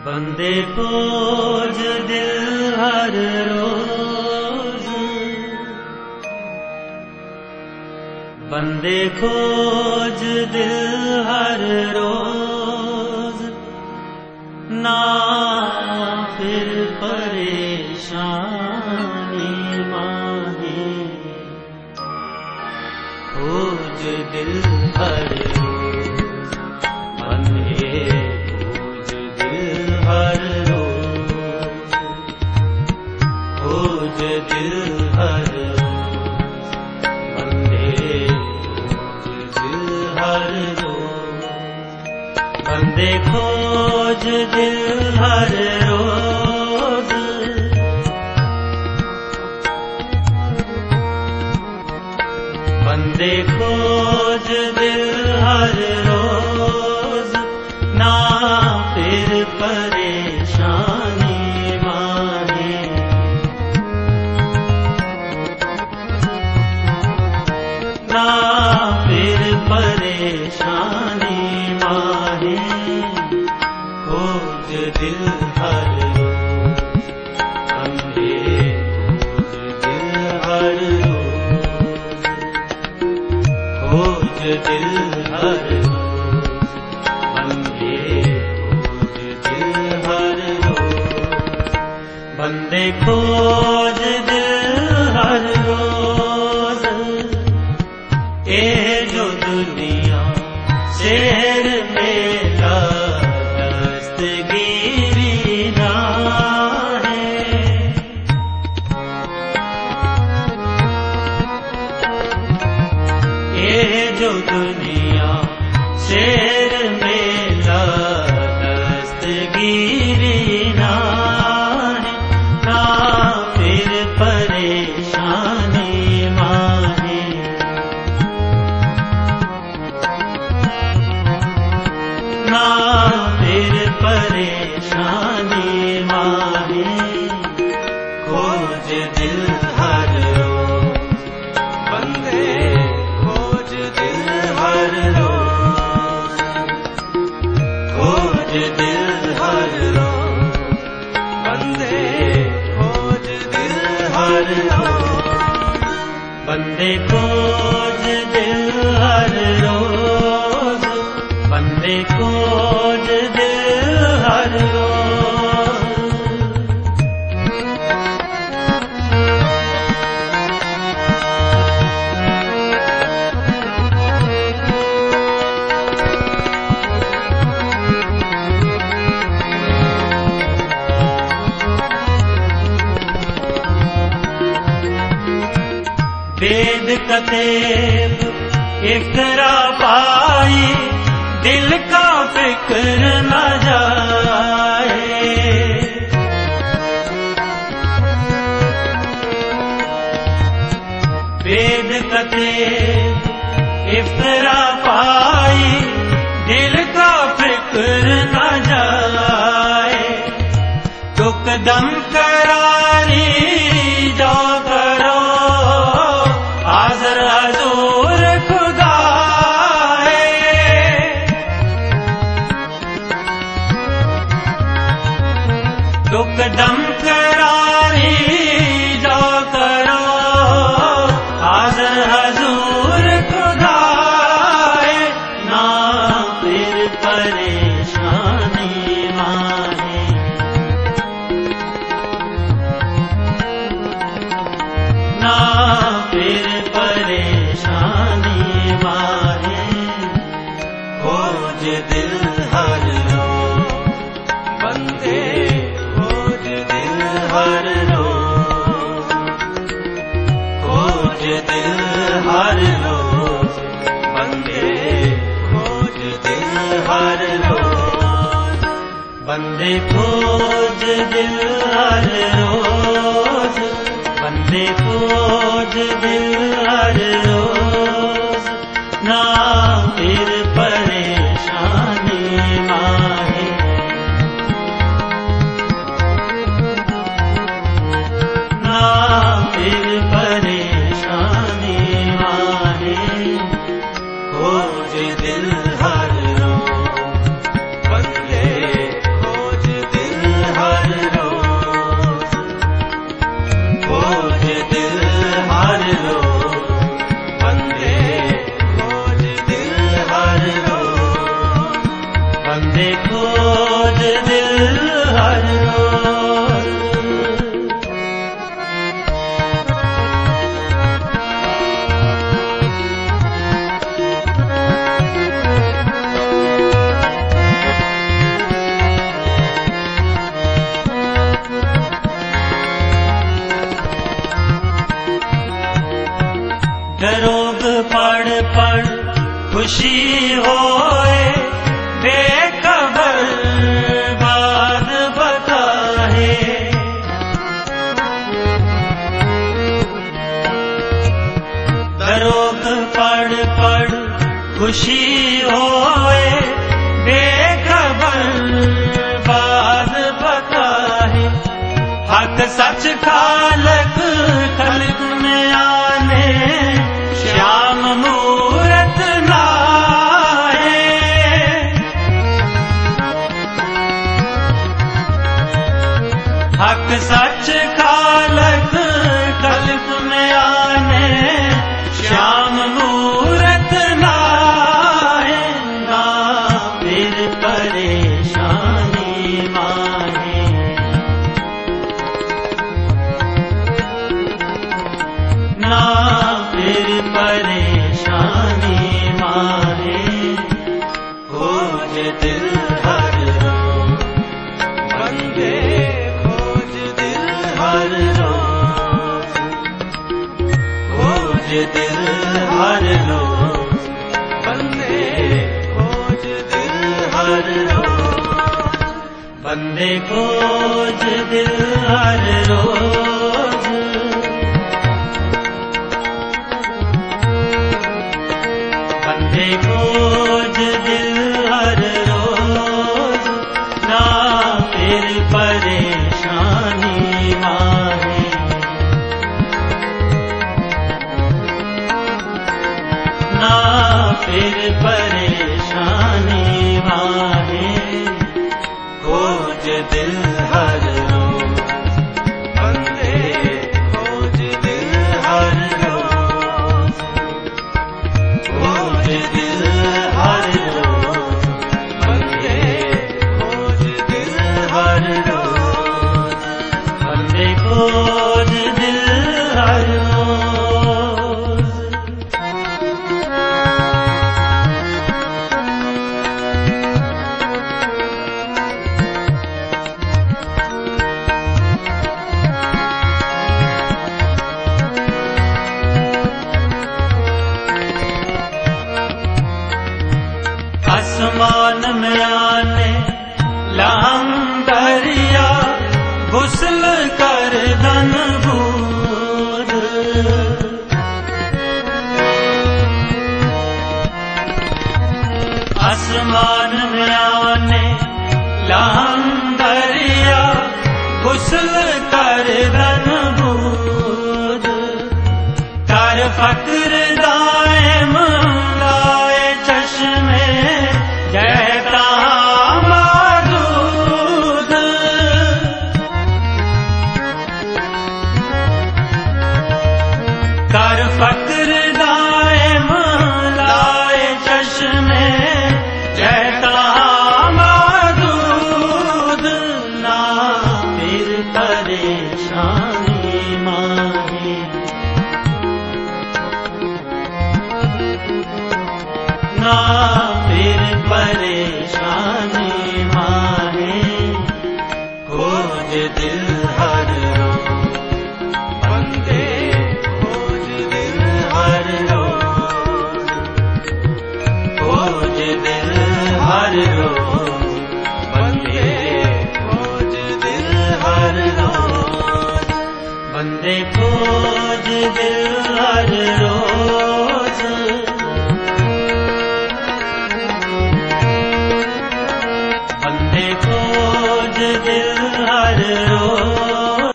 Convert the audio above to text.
बंदे खोज दिल हर रोज, बंदे खोज दिल हर रोज, ना फिर परेशानी माही। खोज दिल हर रोज, बंदे खोज दिल हर रोज, खोज दिल हर रोज, बंदे खोज दिल हर रोज, बंदे खोज दिल हर रोज, बंदे खोज दिल हर रोज, ना फिर परेशानी माहे। ना फिर परेशानी माहे। खोज दिल हर रोज, बंदे खोज दिल हर रोज, खोज दिल हर रोज, बंदे खोज दिल हर रोज, बंदे खोज दिल हर रोज। ये जो दुनिया शेर मेरा दस्तगीरी ना है, ये जो दुनिया शेर मेरा दस्तगीरी ना है, ना फिर परेशानी माहे। ना फिर परेशानी माहे। खोज दिल हर रोज, बंदे खोज दिल हर रोज, खोज दिल हर रोज, बंदे खोज दिल हर रोज, बंदे खोज दिल हर रोज, बंदे खोज दिल हर रोज। वेद कतेब इकरा पाई, दिल का फिक्र न जाए। वेद कतेब इकरा पाई, दिल का फिक्र न जाए। तुक दम करारी जो करो, हाज़िर हज़ूर खुदा है। तुक दम करारी जो करो, हाज़िर हज़ूर खुदा है। ना फिर परेशानी माहे। ना फिर परेशानी माहे। खोज दिल हर रोज, बंदे खोज दिल हर रोज, खोज दिल हर रोज, बंदे खोज दिल हर रोज, बंदे खोज दिल हर रोज, बंदे खोज दिल हर रोज, ना फिर परेशानी माहे। ना फिर परेशानी माहे। खोज दिल हर रोज, बंदे खोज दिल खुशी होए बेखबर बात बताए। दरोग पढ़ पढ़ खुशी होए बेखबर बात बताए। हक सच खालक खलक में आने श्याम मूरत नाहे। हक सच खालक खलक में आने श्याम मूरत नाहे। ना फिर परेशानी माहे, ना फिर परेशानी माहे। खोज दिल हर रोज बंदे, खोज दिल हर रोज, खोज दिल हर रोज बंदे, खोज दिल हर रोज। बंदे खोज दिल हर रोज, बंदे खोज दिल हर रोज। ना फिर परेशानी माहे, ना फिर परेशानी माहे। खोज दिल हर रोज बंदे, खोज दिल हर रोज, खोज दिल हर रोज बंदे, खोज दिल हर रोज, बंदे खोज दिल हर रोज। आसमान में आने लाम दरिया, गुस्ल कर धन बूद। आसमान में आने लाम दरिया, गुस्ल कर धन बूद। कर फक्र दायम लाए चश्मे, जयता मादूद। कर फक्र दायम लाए चश्मे, जयता मादूद। ना फिर परेशानी माहे, ना फिर परेशानी माहे। खोज दिल हर रोज बंदे, खोज दिल हर रोज, खोज दिल हर रोज बंदे, खोज दिल हर रोज, बंदे खोज दिल हर रोज।